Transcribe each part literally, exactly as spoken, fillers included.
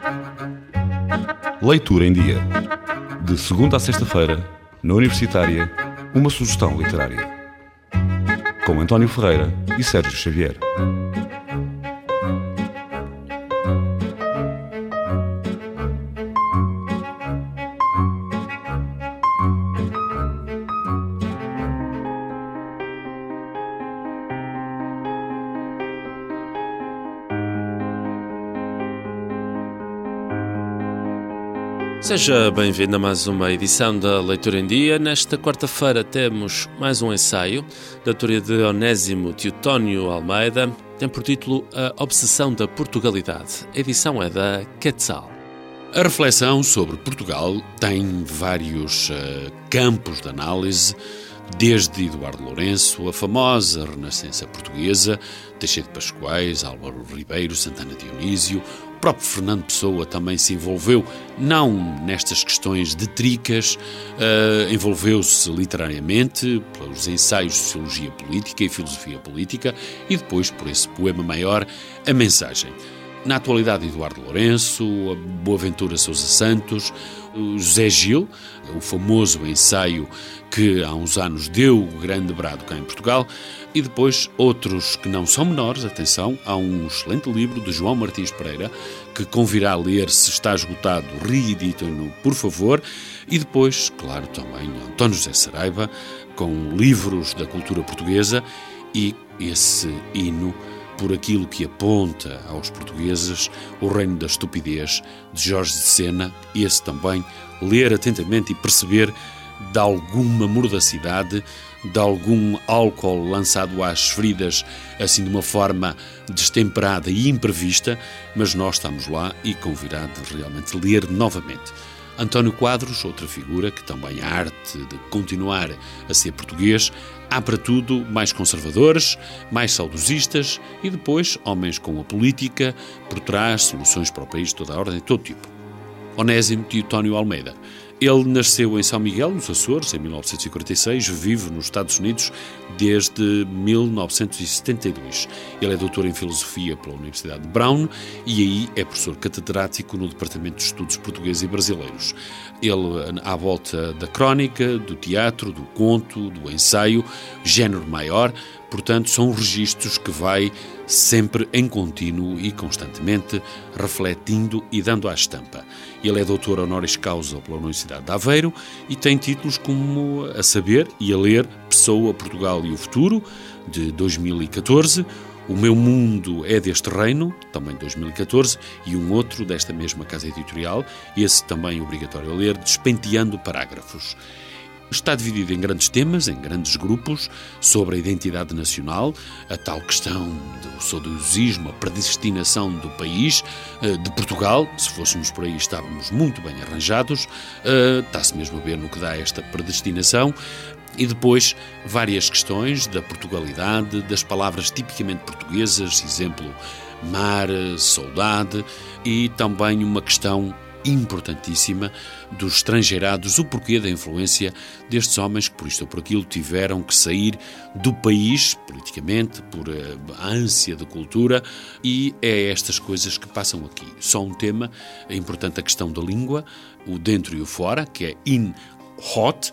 Leitura em Dia. De segunda a sexta-feira, na Universitária, uma sugestão literária. Com António Ferreira e Sérgio Xavier. Seja bem-vindo a mais uma edição da Leitura em Dia. Nesta quarta-feira temos mais um ensaio da autoria de Onésimo Teotónio Almeida. Tem por título A Obsessão da Portugalidade. A edição é da Quetzal. A reflexão sobre Portugal tem vários uh, campos de análise, desde Eduardo Lourenço, a famosa Renascença Portuguesa, Teixeira de Pascoais, Álvaro Ribeiro, Santana Dionísio. O próprio Fernando Pessoa também se envolveu, não nestas questões de tricas, uh, envolveu-se literariamente pelos ensaios de Sociologia Política e Filosofia Política e depois, por esse poema maior, A Mensagem. Na atualidade, Eduardo Lourenço, a Boaventura Sousa Santos, o José Gil, o famoso ensaio que há uns anos deu o grande brado cá em Portugal, e depois outros que não são menores, atenção, há um excelente livro de João Martins Pereira, que convirá a ler, se está esgotado, reeditem-no, por favor, e depois, claro, também António José Saraiva, com livros da cultura portuguesa e esse hino por aquilo que aponta aos portugueses, O Reino da Estupidez, de Jorge de Sena, esse também, ler atentamente e perceber de alguma mordacidade, de algum álcool lançado às feridas, assim de uma forma destemperada e imprevista, mas nós estamos lá e convidado de realmente ler novamente. António Quadros, outra figura que também a arte de continuar a ser português, há para tudo mais conservadores, mais saudosistas e depois homens com a política por trás, soluções para o país de toda a ordem, de todo tipo. Onésimo Teotónio Almeida. Ele nasceu em São Miguel, nos Açores, em mil novecentos e quarenta e seis, vive nos Estados Unidos desde mil novecentos e setenta e dois. Ele é doutor em Filosofia pela Universidade de Brown e aí é professor catedrático no Departamento de Estudos Portugueses e Brasileiros. Ele, à volta da crónica, do teatro, do conto, do ensaio, género maior, portanto, são registros que vai sempre em contínuo e constantemente refletindo e dando à estampa. Ele é doutor honoris causa pela Universidade de Aveiro e tem títulos como A Saber e a Ler Pessoa, Portugal e o Futuro, de dois mil e catorze, O Meu Mundo é Deste Reino, também de dois mil e catorze, e um outro desta mesma casa editorial, esse também obrigatório a ler, Despenteando Parágrafos. Está dividido em grandes temas, em grandes grupos, sobre a identidade nacional, a tal questão do saudosismo, a predestinação do país, de Portugal. Se fôssemos por aí estávamos muito bem arranjados, está-se mesmo a ver no que dá esta predestinação. E depois várias questões da Portugalidade, das palavras tipicamente portuguesas, exemplo, mar, saudade, e também uma questão importantíssima dos estrangeirados, o porquê da influência destes homens que por isto ou por aquilo tiveram que sair do país, politicamente, por a ânsia de cultura, e é estas coisas que passam aqui. Só um tema, é importante a questão da língua, o dentro e o fora, que é in hot,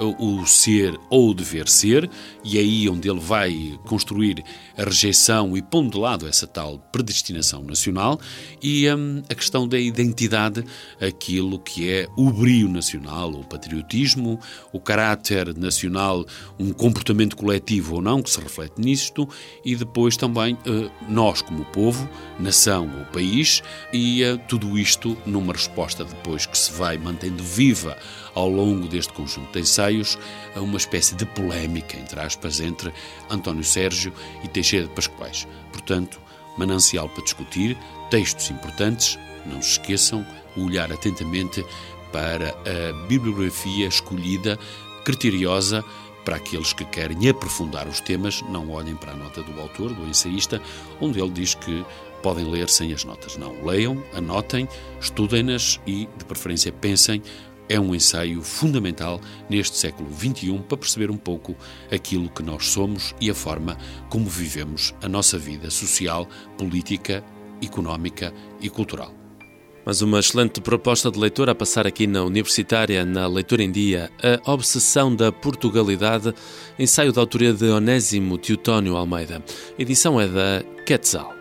o ser ou o dever ser, e é aí onde ele vai construir a rejeição e pondo de lado essa tal predestinação nacional, e hum, a questão da identidade, aquilo que é o brio nacional, o patriotismo, o caráter nacional, um comportamento coletivo ou não, que se reflete nisto, e depois também uh, nós como povo, nação ou país, e uh, tudo isto numa resposta depois que se vai mantendo viva ao longo deste conjunto de ensaios, a uma espécie de polémica, entre aspas, entre António Sérgio e Teixeira de Pascoais. Portanto, manancial para discutir, textos importantes, não se esqueçam, olhar atentamente para a bibliografia escolhida, criteriosa, para aqueles que querem aprofundar os temas, não olhem para a nota do autor, do ensaísta, onde ele diz que podem ler sem as notas. Não, leiam, anotem, estudem-nas e, de preferência, pensem. É um ensaio fundamental neste século vinte e um para perceber um pouco aquilo que nós somos e a forma como vivemos a nossa vida social, política, económica e cultural. Mas uma excelente proposta de leitura a passar aqui na Universitária, na Leitura em Dia, A Obsessão da Portugalidade, ensaio da autoria de Onésimo Teotónio Almeida. A edição é da Quetzal.